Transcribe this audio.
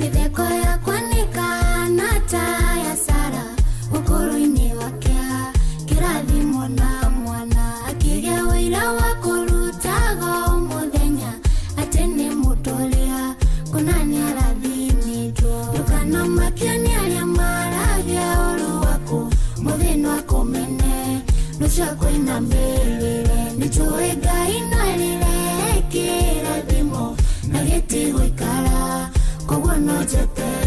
Mitheko ya kwanika na taya Sara ukuru-ini wakia kirathimo na mwana akigĩa wĩra wa kũrutaga mũthenya atĩ nĩ mũtũrĩa kunani arathimĩtwo ndũkanamakio nĩ arĩa maragia ũru waku mũthĩna akũmene nũcio kwĩnamĩrĩre nĩtũĩ Ngai nĩarĩre kĩrathimo na gĩtigũikara koguo no njete